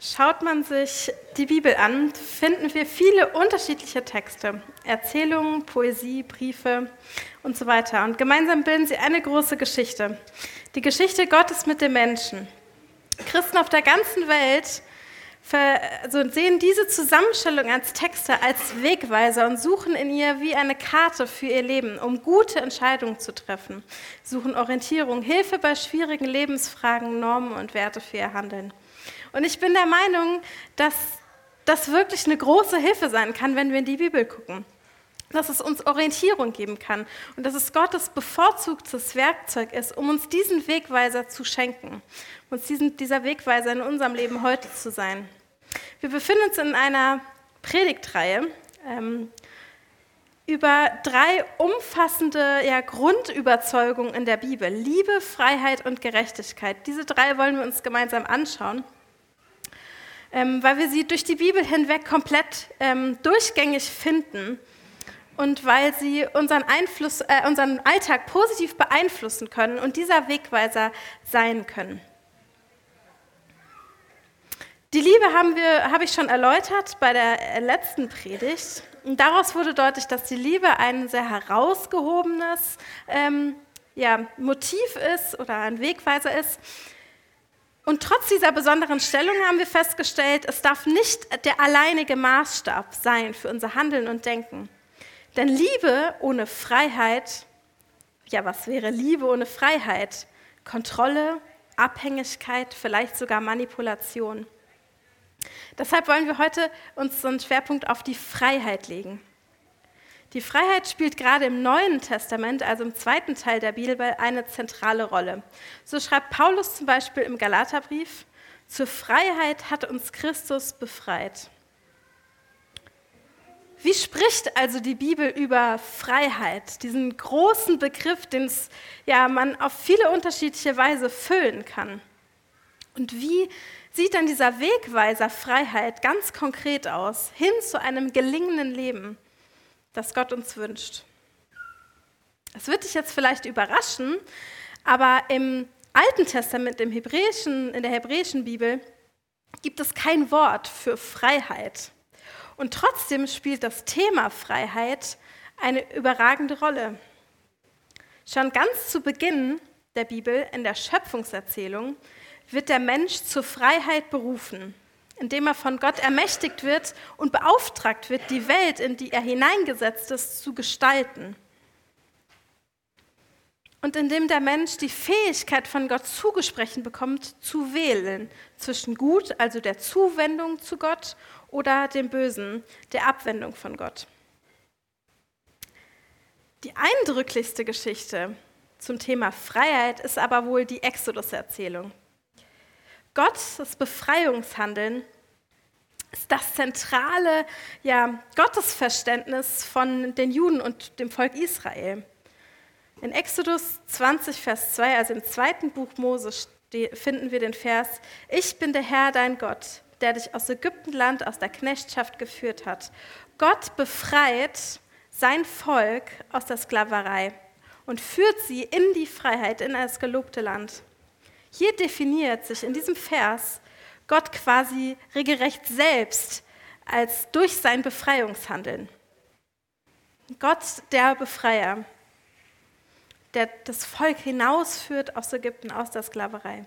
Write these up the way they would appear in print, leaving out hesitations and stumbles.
Schaut man sich die Bibel an, finden wir viele unterschiedliche Texte, Erzählungen, Poesie, Briefe und so weiter. Und gemeinsam bilden sie eine große Geschichte, die Geschichte Gottes mit den Menschen. Christen auf der ganzen Welt sehen diese Zusammenstellung als Texte als Wegweiser und suchen in ihr wie eine Karte für ihr Leben, um gute Entscheidungen zu treffen, suchen Orientierung, Hilfe bei schwierigen Lebensfragen, Normen und Werte für ihr Handeln. Und ich bin der Meinung, dass das wirklich eine große Hilfe sein kann, wenn wir in die Bibel gucken. Dass es uns Orientierung geben kann und dass es Gottes bevorzugtes Werkzeug ist, um uns diesen Wegweiser zu schenken, uns dieser Wegweiser in unserem Leben heute zu sein. Wir befinden uns in einer Predigtreihe über 3 umfassende Grundüberzeugungen in der Bibel: Liebe, Freiheit und Gerechtigkeit. Diese 3 wollen wir uns gemeinsam anschauen, weil wir sie durch die Bibel hinweg komplett durchgängig finden und weil sie unseren Alltag positiv beeinflussen können und dieser Wegweiser sein können. Die Liebe habe ich schon erläutert bei der letzten Predigt. Und daraus wurde deutlich, dass die Liebe ein sehr herausgehobenes Motiv ist oder ein Wegweiser ist. Und trotz dieser besonderen Stellung haben wir festgestellt, es darf nicht der alleinige Maßstab sein für unser Handeln und Denken. Denn Liebe ohne Freiheit, was wäre Liebe ohne Freiheit? Kontrolle, Abhängigkeit, vielleicht sogar Manipulation. Deshalb wollen wir heute unseren Schwerpunkt auf die Freiheit legen. Die Freiheit spielt gerade im Neuen Testament, also im 2. Teil der Bibel, eine zentrale Rolle. So schreibt Paulus zum Beispiel im Galaterbrief: Zur Freiheit hat uns Christus befreit. Wie spricht also die Bibel über Freiheit, diesen großen Begriff, den man auf viele unterschiedliche Weise füllen kann? Und wie sieht dann dieser Wegweiser Freiheit ganz konkret aus, hin zu einem gelingenden Leben, das Gott uns wünscht? Das wird dich jetzt vielleicht überraschen, aber im Alten Testament, in der hebräischen Bibel, gibt es kein Wort für Freiheit. Und trotzdem spielt das Thema Freiheit eine überragende Rolle. Schon ganz zu Beginn der Bibel, in der Schöpfungserzählung, wird der Mensch zur Freiheit berufen, indem er von Gott ermächtigt wird und beauftragt wird, die Welt, in die er hineingesetzt ist, zu gestalten. Und indem der Mensch die Fähigkeit von Gott zugesprochen bekommt, zu wählen zwischen Gut, also der Zuwendung zu Gott, oder dem Bösen, der Abwendung von Gott. Die eindrücklichste Geschichte zum Thema Freiheit ist aber wohl die Exodus-Erzählung. Gottes Befreiungshandeln ist das zentrale Gottesverständnis von den Juden und dem Volk Israel. In Exodus 20, Vers 2, also im 2. Buch Mose, finden wir den Vers: Ich bin der Herr, dein Gott, der dich aus Ägyptenland, aus der Knechtschaft geführt hat. Gott befreit sein Volk aus der Sklaverei und führt sie in die Freiheit, in das gelobte Land. Hier definiert sich in diesem Vers Gott quasi regelrecht selbst als durch sein Befreiungshandeln. Gott, der Befreier, der das Volk hinausführt aus Ägypten, aus der Sklaverei.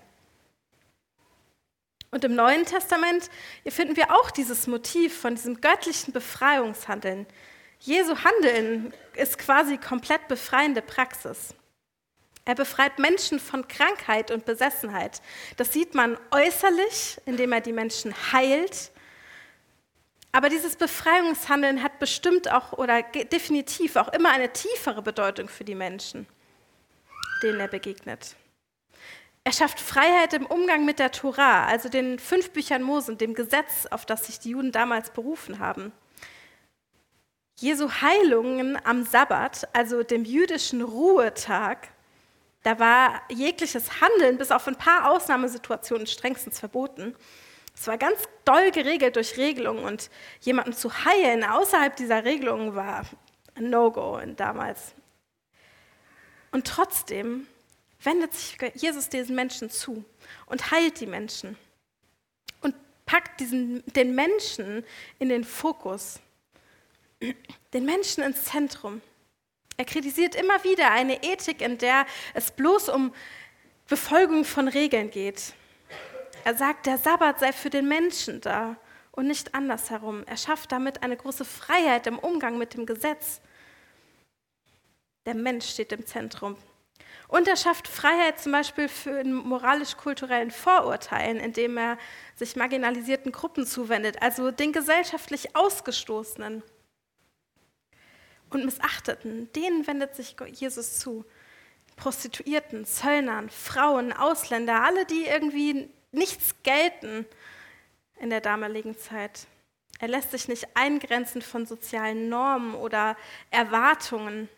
Und im Neuen Testament finden wir auch dieses Motiv von diesem göttlichen Befreiungshandeln. Jesu Handeln ist quasi komplett befreiende Praxis. Er befreit Menschen von Krankheit und Besessenheit. Das sieht man äußerlich, indem er die Menschen heilt. Aber dieses Befreiungshandeln hat bestimmt auch oder definitiv auch immer eine tiefere Bedeutung für die Menschen, denen er begegnet. Er schafft Freiheit im Umgang mit der Tora, also den 5 Büchern Mose und dem Gesetz, auf das sich die Juden damals berufen haben. Jesu Heilungen am Sabbat, also dem jüdischen Ruhetag, da war jegliches Handeln bis auf ein paar Ausnahmesituationen strengstens verboten. Es war ganz doll geregelt durch Regelungen und jemanden zu heilen außerhalb dieser Regelungen war ein No-Go damals. Und trotzdem wendet sich Jesus diesen Menschen zu und heilt die Menschen. Und packt den Menschen in den Fokus, den Menschen ins Zentrum. Er kritisiert immer wieder eine Ethik, in der es bloß um Befolgung von Regeln geht. Er sagt, der Sabbat sei für den Menschen da und nicht andersherum. Er schafft damit eine große Freiheit im Umgang mit dem Gesetz. Der Mensch steht im Zentrum. Und er schafft Freiheit zum Beispiel für moralisch-kulturellen Vorurteilen, indem er sich marginalisierten Gruppen zuwendet, also den gesellschaftlich Ausgestoßenen und Missachteten. Denen wendet sich Jesus zu. Prostituierten, Zöllnern, Frauen, Ausländer, alle, die irgendwie nichts gelten in der damaligen Zeit. Er lässt sich nicht eingrenzen von sozialen Normen oder Erwartungen.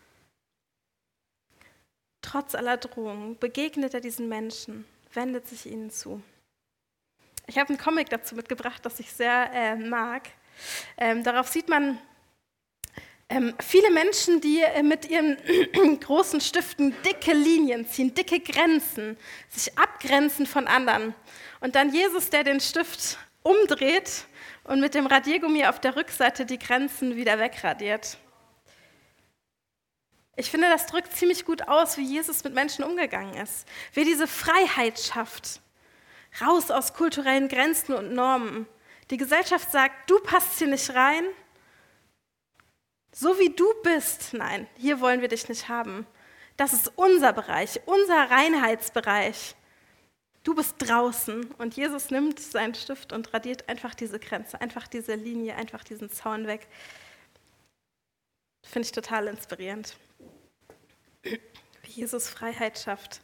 Trotz aller Drohungen begegnet er diesen Menschen, wendet sich ihnen zu. Ich habe einen Comic dazu mitgebracht, das ich sehr mag. Darauf sieht man viele Menschen, die mit ihren großen Stiften dicke Linien ziehen, dicke Grenzen, sich abgrenzen von anderen. Und dann Jesus, der den Stift umdreht und mit dem Radiergummi auf der Rückseite die Grenzen wieder wegradiert. Ich finde, das drückt ziemlich gut aus, wie Jesus mit Menschen umgegangen ist. Wie er diese Freiheit schafft, raus aus kulturellen Grenzen und Normen. Die Gesellschaft sagt, du passt hier nicht rein. So wie du bist, nein, hier wollen wir dich nicht haben. Das ist unser Bereich, unser Reinheitsbereich. Du bist draußen. Und Jesus nimmt seinen Stift und radiert einfach diese Grenze, einfach diese Linie, einfach diesen Zaun weg. Finde ich total inspirierend. Wie Jesus Freiheit schafft.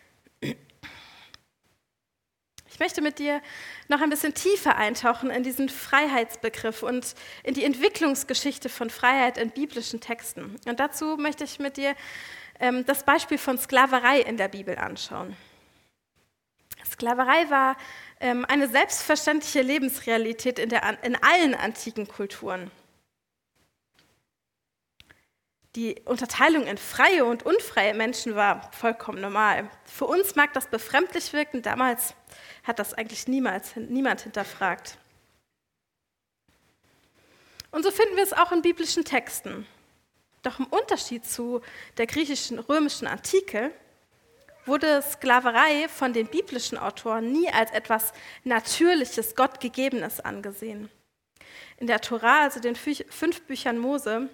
Ich möchte mit dir noch ein bisschen tiefer eintauchen in diesen Freiheitsbegriff und in die Entwicklungsgeschichte von Freiheit in biblischen Texten. Und dazu möchte ich mit dir das Beispiel von Sklaverei in der Bibel anschauen. Sklaverei war eine selbstverständliche Lebensrealität in allen antiken Kulturen. Die Unterteilung in freie und unfreie Menschen war vollkommen normal. Für uns mag das befremdlich wirken, damals hat das eigentlich niemand hinterfragt. Und so finden wir es auch in biblischen Texten. Doch im Unterschied zu der griechischen, römischen Antike wurde Sklaverei von den biblischen Autoren nie als etwas Natürliches, Gottgegebenes angesehen. In der Tora, also den 5 Büchern Mose,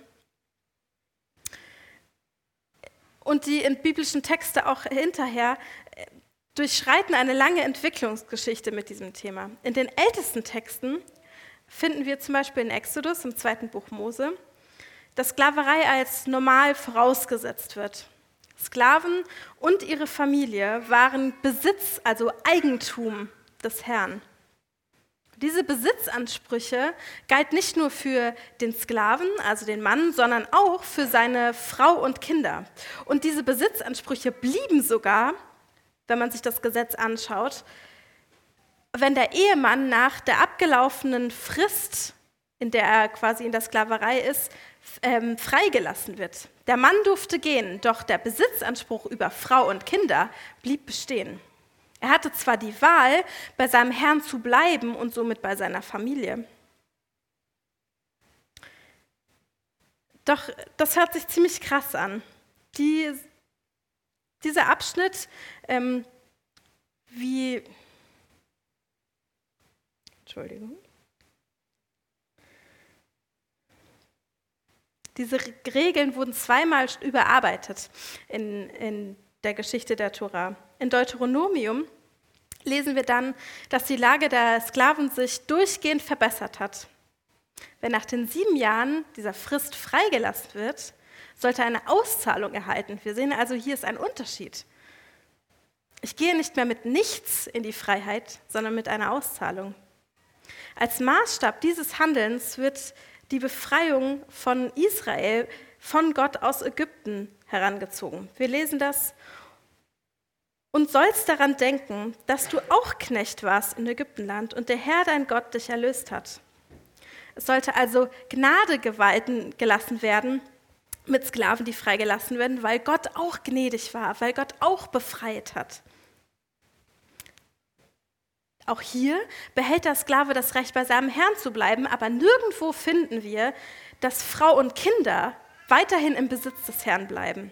und die in biblischen Texte auch hinterher durchschreiten eine lange Entwicklungsgeschichte mit diesem Thema. In den ältesten Texten finden wir zum Beispiel in Exodus, im 2. Buch Mose, dass Sklaverei als normal vorausgesetzt wird. Sklaven und ihre Familie waren Besitz, also Eigentum des Herrn. Diese Besitzansprüche galt nicht nur für den Sklaven, also den Mann, sondern auch für seine Frau und Kinder. Und diese Besitzansprüche blieben sogar, wenn man sich das Gesetz anschaut, wenn der Ehemann nach der abgelaufenen Frist, in der er quasi in der Sklaverei ist, freigelassen wird. Der Mann durfte gehen, doch der Besitzanspruch über Frau und Kinder blieb bestehen. Er hatte zwar die Wahl, bei seinem Herrn zu bleiben und somit bei seiner Familie. Doch das hört sich ziemlich krass an. Dieser Abschnitt, Diese Regeln wurden zweimal überarbeitet in der Geschichte der Tora. In Deuteronomium lesen wir dann, dass die Lage der Sklaven sich durchgehend verbessert hat. Wer nach den 7 Jahren dieser Frist freigelassen wird, sollte eine Auszahlung erhalten. Wir sehen also, hier ist ein Unterschied. Ich gehe nicht mehr mit nichts in die Freiheit, sondern mit einer Auszahlung. Als Maßstab dieses Handelns wird die Befreiung von Israel von Gott aus Ägypten herangezogen. Wir lesen das: Und sollst daran denken, dass du auch Knecht warst in Ägyptenland und der Herr dein Gott dich erlöst hat. Es sollte also Gnade walten gelassen werden mit Sklaven, die freigelassen werden, weil Gott auch gnädig war, weil Gott auch befreit hat. Auch hier behält der Sklave das Recht, bei seinem Herrn zu bleiben, aber nirgendwo finden wir, dass Frau und Kinder weiterhin im Besitz des Herrn bleiben.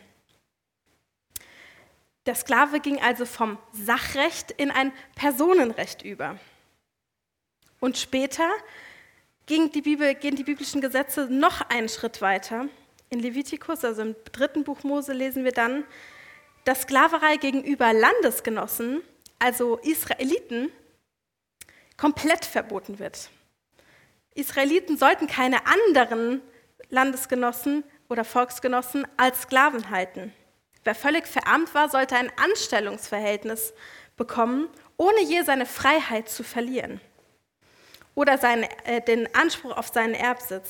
Der Sklave ging also vom Sachrecht in ein Personenrecht über. Und später gehen die biblischen Gesetze noch einen Schritt weiter. In Levitikus, also im 3. Buch Mose, lesen wir dann, dass Sklaverei gegenüber Landesgenossen, also Israeliten, komplett verboten wird. Israeliten sollten keine anderen Landesgenossen oder Volksgenossen als Sklaven halten. Wer völlig verarmt war, sollte ein Anstellungsverhältnis bekommen, ohne je seine Freiheit zu verlieren oder den Anspruch auf seinen Erbsitz.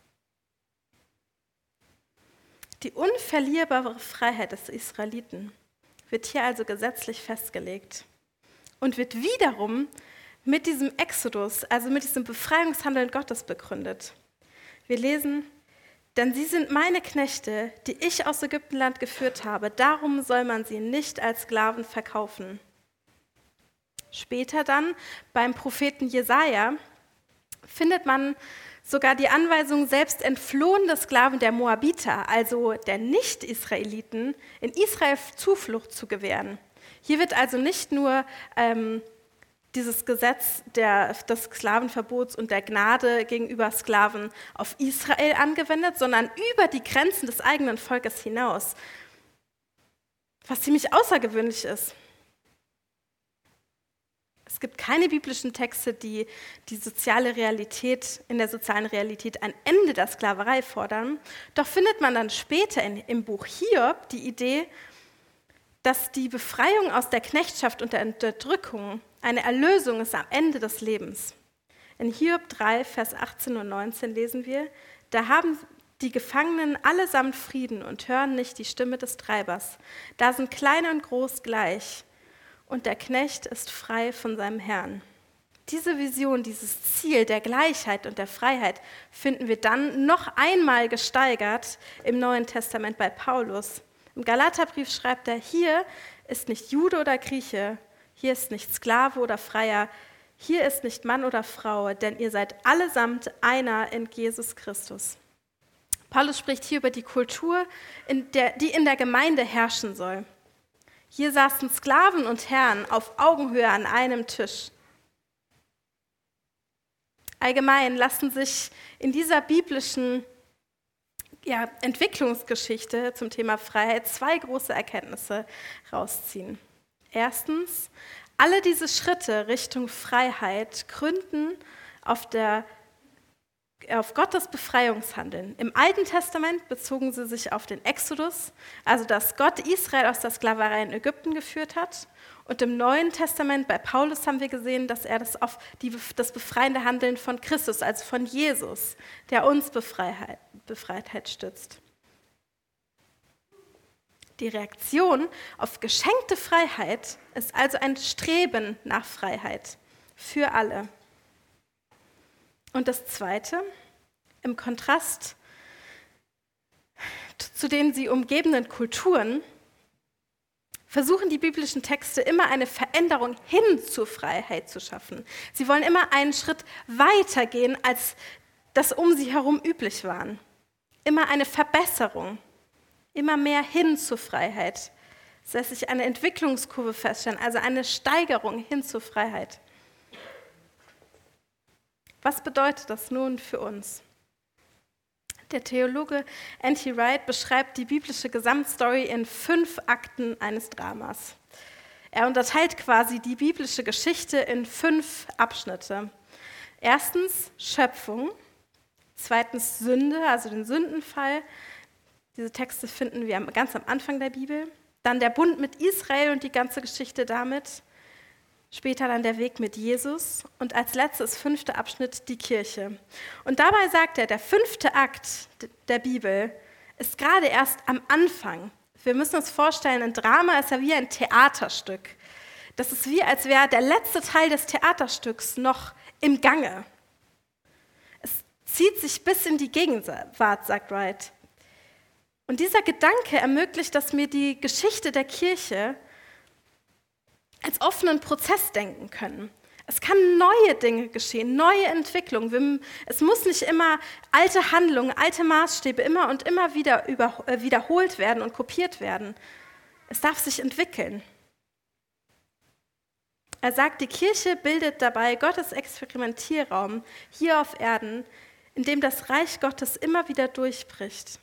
Die unverlierbare Freiheit des Israeliten wird hier also gesetzlich festgelegt und wird wiederum mit diesem Exodus, also mit diesem Befreiungshandeln Gottes begründet. Wir lesen: Denn sie sind meine Knechte, die ich aus Ägyptenland geführt habe. Darum soll man sie nicht als Sklaven verkaufen. Später dann, beim Propheten Jesaja, findet man sogar die Anweisung, selbst entflohene Sklaven der Moabiter, also der Nicht-Israeliten, in Israel Zuflucht zu gewähren. Hier wird also nicht nur dieses Gesetz des Sklavenverbots und der Gnade gegenüber Sklaven auf Israel angewendet, sondern über die Grenzen des eigenen Volkes hinaus, was ziemlich außergewöhnlich ist. Es gibt keine biblischen Texte, die in der sozialen Realität ein Ende der Sklaverei fordern. Doch findet man dann später im Buch Hiob die Idee, dass die Befreiung aus der Knechtschaft und der Unterdrückung eine Erlösung ist am Ende des Lebens. In Hiob 3, Vers 18 und 19 lesen wir: Da haben die Gefangenen allesamt Frieden und hören nicht die Stimme des Treibers. Da sind klein und groß gleich, und der Knecht ist frei von seinem Herrn. Diese Vision, dieses Ziel der Gleichheit und der Freiheit finden wir dann noch einmal gesteigert im Neuen Testament bei Paulus. Im Galaterbrief schreibt er: Hier ist nicht Jude oder Grieche, hier ist nicht Sklave oder Freier, hier ist nicht Mann oder Frau, denn ihr seid allesamt einer in Jesus Christus. Paulus spricht hier über die Kultur, die in der Gemeinde herrschen soll. Hier saßen Sklaven und Herren auf Augenhöhe an einem Tisch. Allgemein lassen sich in dieser biblischen Entwicklungsgeschichte zum Thema Freiheit 2 große Erkenntnisse rausziehen. Erstens, alle diese Schritte Richtung Freiheit gründen auf Gottes Befreiungshandeln. Im Alten Testament bezogen sie sich auf den Exodus, also dass Gott Israel aus der Sklaverei in Ägypten geführt hat. Und im Neuen Testament bei Paulus haben wir gesehen, dass er das auf das befreiende Handeln von Christus, also von Jesus, der uns Befreiheit stützt. Die Reaktion auf geschenkte Freiheit ist also ein Streben nach Freiheit für alle. Und das Zweite, im Kontrast zu den sie umgebenden Kulturen, versuchen die biblischen Texte immer eine Veränderung hin zur Freiheit zu schaffen. Sie wollen immer einen Schritt weiter gehen, als das um sie herum üblich war. Immer eine Verbesserung, immer mehr hin zur Freiheit. Das lässt sich eine Entwicklungskurve feststellen, also eine Steigerung hin zur Freiheit. Was bedeutet das nun für uns? Der Theologe N.T. Wright beschreibt die biblische Gesamtstory in 5 Akten eines Dramas. Er unterteilt quasi die biblische Geschichte in 5 Abschnitte. Erstens Schöpfung, zweitens Sünde, also den Sündenfall. Diese Texte finden wir ganz am Anfang der Bibel. Dann der Bund mit Israel und die ganze Geschichte damit. Später dann der Weg mit Jesus und als letztes 5. Abschnitt die Kirche. Und dabei sagt er, der 5. Akt der Bibel ist gerade erst am Anfang. Wir müssen uns vorstellen, ein Drama ist ja wie ein Theaterstück. Das ist wie, als wäre der letzte Teil des Theaterstücks noch im Gange. Es zieht sich bis in die Gegenwart, sagt Wright. Und dieser Gedanke ermöglicht, dass wir die Geschichte der Kirche als offenen Prozess denken können. Es kann neue Dinge geschehen, neue Entwicklungen. Es muss nicht immer alte Handlungen, alte Maßstäbe immer und immer wieder wiederholt werden und kopiert werden. Es darf sich entwickeln. Er sagt, die Kirche bildet dabei Gottes Experimentierraum hier auf Erden, in dem das Reich Gottes immer wieder durchbricht.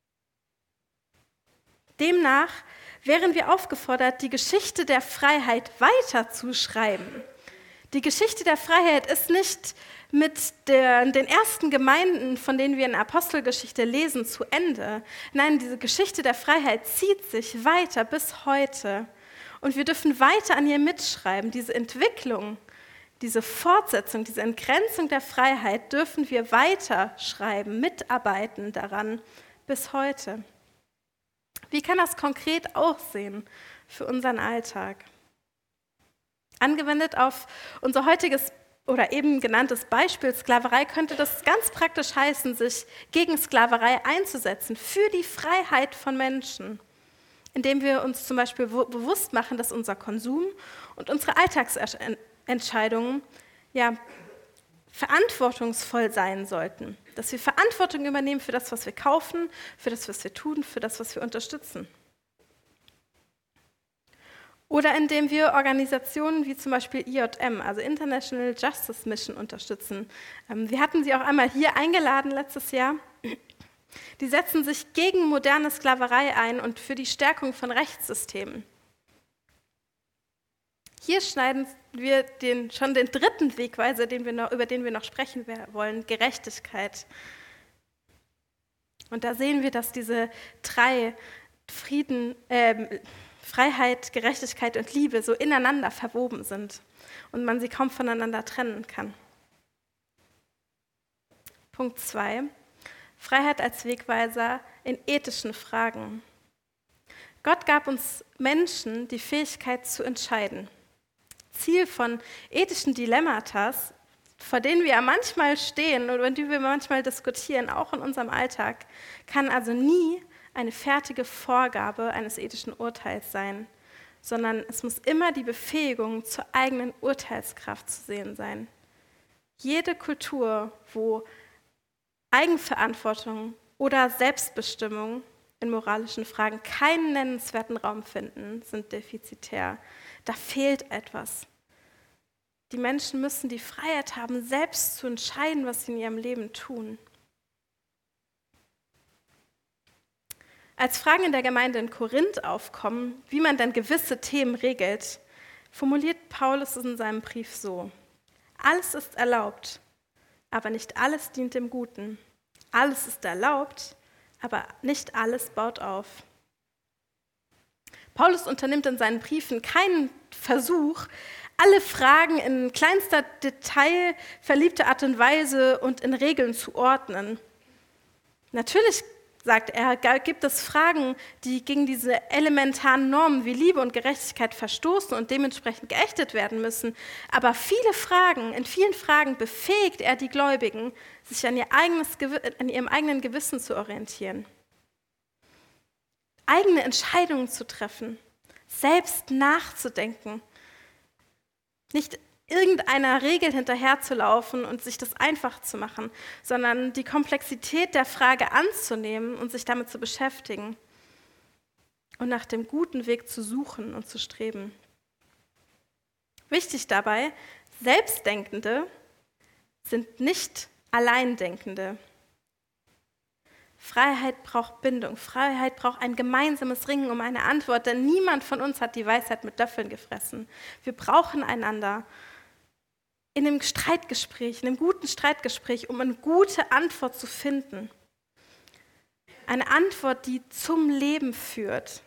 Demnach wären wir aufgefordert, die Geschichte der Freiheit weiterzuschreiben. Die Geschichte der Freiheit ist nicht mit den ersten Gemeinden, von denen wir in der Apostelgeschichte lesen, zu Ende. Nein, diese Geschichte der Freiheit zieht sich weiter bis heute. Und wir dürfen weiter an ihr mitschreiben. Diese Entwicklung, diese Fortsetzung, diese Entgrenzung der Freiheit dürfen wir weiterschreiben, mitarbeiten daran bis heute. Wie kann das konkret aussehen für unseren Alltag? Angewendet auf unser heutiges oder eben genanntes Beispiel Sklaverei könnte das ganz praktisch heißen, sich gegen Sklaverei einzusetzen, für die Freiheit von Menschen, indem wir uns zum Beispiel bewusst machen, dass unser Konsum und unsere Alltagsentscheidungen verantwortungsvoll sein sollten, dass wir Verantwortung übernehmen für das, was wir kaufen, für das, was wir tun, für das, was wir unterstützen. Oder indem wir Organisationen wie zum Beispiel IJM, also International Justice Mission, unterstützen. Wir hatten sie auch einmal hier eingeladen letztes Jahr. Die setzen sich gegen moderne Sklaverei ein und für die Stärkung von Rechtssystemen. Hier schneiden wir schon den dritten Wegweiser, über den wir noch sprechen wollen, Gerechtigkeit. Und da sehen wir, dass diese drei Freiheit, Gerechtigkeit und Liebe so ineinander verwoben sind und man sie kaum voneinander trennen kann. Punkt 2. Freiheit als Wegweiser in ethischen Fragen. Gott gab uns Menschen die Fähigkeit zu entscheiden. Ziel von ethischen Dilemmata, vor denen wir ja manchmal stehen oder über die wir manchmal diskutieren, auch in unserem Alltag, kann also nie eine fertige Vorgabe eines ethischen Urteils sein, sondern es muss immer die Befähigung zur eigenen Urteilskraft zu sehen sein. Jede Kultur, wo Eigenverantwortung oder Selbstbestimmung in moralischen Fragen keinen nennenswerten Raum finden, sind defizitär. Da fehlt etwas. Die Menschen müssen die Freiheit haben, selbst zu entscheiden, was sie in ihrem Leben tun. Als Fragen in der Gemeinde in Korinth aufkommen, wie man denn gewisse Themen regelt, formuliert Paulus es in seinem Brief so: Alles ist erlaubt, aber nicht alles dient dem Guten. Alles ist erlaubt, aber nicht alles baut auf. Paulus unternimmt in seinen Briefen keinen Versuch, alle Fragen in kleinster Detail verliebter Art und Weise und in Regeln zu ordnen. Natürlich, sagt er, gibt es Fragen, die gegen diese elementaren Normen wie Liebe und Gerechtigkeit verstoßen und dementsprechend geächtet werden müssen. Aber in vielen Fragen befähigt er die Gläubigen, sich an ihrem eigenen Gewissen zu orientieren, eigene Entscheidungen zu treffen, selbst nachzudenken, nicht irgendeiner Regel hinterherzulaufen und sich das einfach zu machen, sondern die Komplexität der Frage anzunehmen und sich damit zu beschäftigen und nach dem guten Weg zu suchen und zu streben. Wichtig dabei, Selbstdenkende sind nicht Alleindenkende. Freiheit braucht Bindung, Freiheit braucht ein gemeinsames Ringen um eine Antwort, denn niemand von uns hat die Weisheit mit Löffeln gefressen. Wir brauchen einander in einem Streitgespräch, in einem guten Streitgespräch, um eine gute Antwort zu finden. Eine Antwort, die zum Leben führt.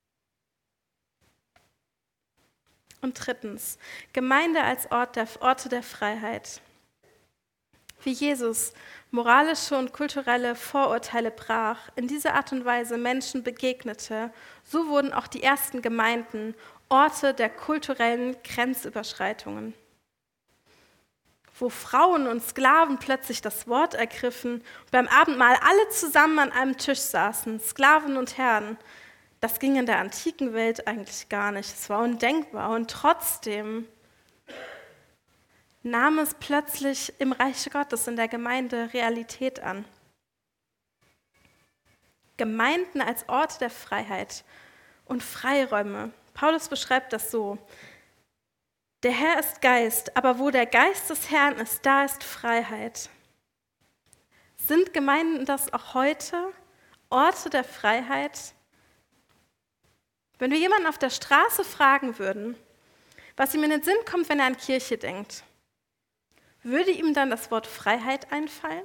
Und drittens, Gemeinde als Orte der Freiheit. Wie Jesus moralische und kulturelle Vorurteile brach, in dieser Art und Weise Menschen begegnete, so wurden auch die ersten Gemeinden Orte der kulturellen Grenzüberschreitungen, wo Frauen und Sklaven plötzlich das Wort ergriffen und beim Abendmahl alle zusammen an einem Tisch saßen, Sklaven und Herren. Das ging in der antiken Welt eigentlich gar nicht, es war undenkbar und trotzdem nahm es plötzlich im Reich Gottes, in der Gemeinde Realität an. Gemeinden als Orte der Freiheit und Freiräume. Paulus beschreibt das so: Der Herr ist Geist, aber wo der Geist des Herrn ist, da ist Freiheit. Sind Gemeinden das auch heute? Orte der Freiheit? Wenn wir jemanden auf der Straße fragen würden, was ihm in den Sinn kommt, wenn er an Kirche denkt, würde ihm dann das Wort Freiheit einfallen?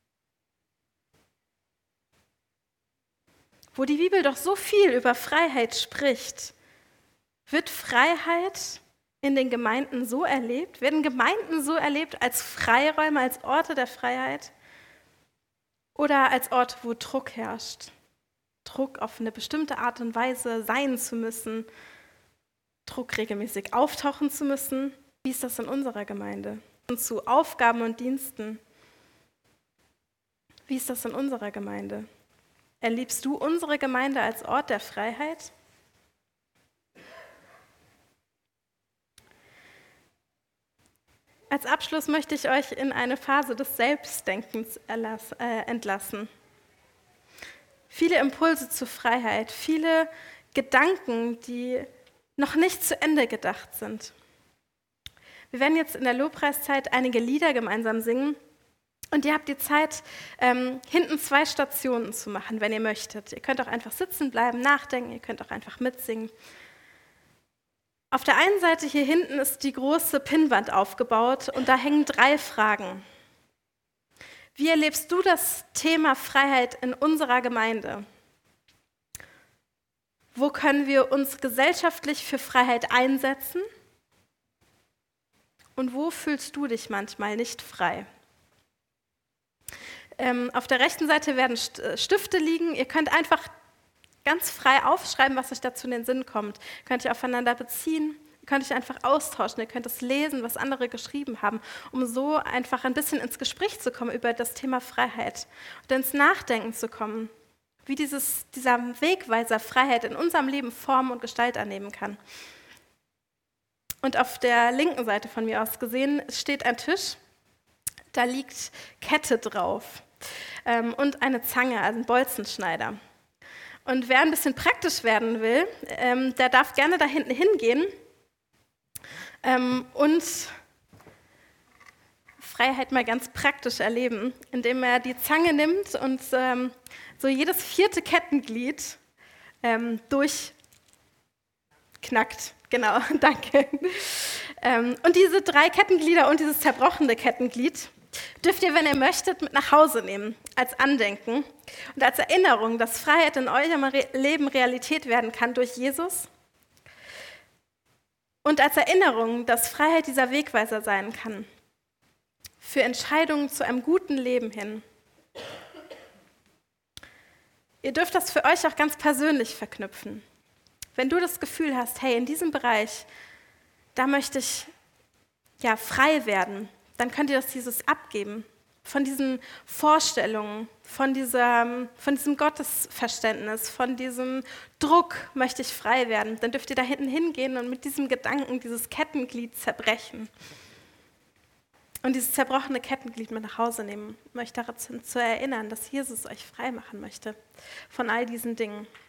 Wo die Bibel doch so viel über Freiheit spricht, wird Freiheit in den Gemeinden so erlebt? Werden Gemeinden so erlebt als Freiräume, als Orte der Freiheit? Oder als Orte, wo Druck herrscht? Druck auf eine bestimmte Art und Weise sein zu müssen, Druck regelmäßig auftauchen zu müssen. Wie ist das in unserer Gemeinde? Und zu Aufgaben und Diensten. Wie ist das in unserer Gemeinde? Erlebst du unsere Gemeinde als Ort der Freiheit? Als Abschluss möchte ich euch in eine Phase des Selbstdenkens entlassen. Viele Impulse zur Freiheit, viele Gedanken, die noch nicht zu Ende gedacht sind. Wir werden jetzt in der Lobpreiszeit einige Lieder gemeinsam singen und ihr habt die Zeit, hinten 2 Stationen zu machen, wenn ihr möchtet. Ihr könnt auch einfach sitzen bleiben, nachdenken, ihr könnt auch einfach mitsingen. Auf der einen Seite hier hinten ist die große Pinnwand aufgebaut und da hängen 3 Fragen. Wie erlebst du das Thema Freiheit in unserer Gemeinde? Wo können wir uns gesellschaftlich für Freiheit einsetzen? Und wo fühlst du dich manchmal nicht frei? Auf der rechten Seite werden Stifte liegen. Ihr könnt einfach ganz frei aufschreiben, was euch dazu in den Sinn kommt. Könnt ihr aufeinander beziehen, könnt euch einfach austauschen, ihr könnt es lesen, was andere geschrieben haben, um so einfach ein bisschen ins Gespräch zu kommen über das Thema Freiheit und ins Nachdenken zu kommen, wie dieser Wegweiser Freiheit in unserem Leben Form und Gestalt annehmen kann. Und auf der linken Seite von mir aus gesehen steht ein Tisch, da liegt Kette drauf und eine Zange, also ein Bolzenschneider. Und wer ein bisschen praktisch werden will, der darf gerne da hinten hingehen und Freiheit mal ganz praktisch erleben, indem er die Zange nimmt und so jedes 4. Kettenglied durchknackt. Genau, danke. Und diese 3 Kettenglieder und dieses zerbrochene Kettenglied dürft ihr, wenn ihr möchtet, mit nach Hause nehmen, als Andenken und als Erinnerung, dass Freiheit in eurem Leben Realität werden kann durch Jesus und als Erinnerung, dass Freiheit dieser Wegweiser sein kann für Entscheidungen zu einem guten Leben hin. Ihr dürft das für euch auch ganz persönlich verknüpfen. Wenn du das Gefühl hast, hey, in diesem Bereich, da möchte ich frei werden, dann könnt ihr das Jesus abgeben, von diesen Vorstellungen, von diesem Gottesverständnis, von diesem Druck möchte ich frei werden. Dann dürft ihr da hinten hingehen und mit diesem Gedanken dieses Kettenglied zerbrechen. Und dieses zerbrochene Kettenglied mit nach Hause nehmen, um euch daran zu erinnern, dass Jesus euch frei machen möchte von all diesen Dingen.